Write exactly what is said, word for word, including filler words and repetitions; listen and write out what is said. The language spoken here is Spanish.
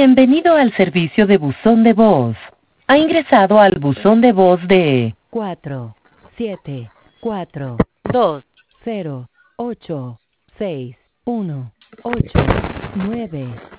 Bienvenido al servicio de buzón de voz. Ha ingresado al buzón de voz de cuatro siete cuatro dos cero ocho seis uno ocho nueve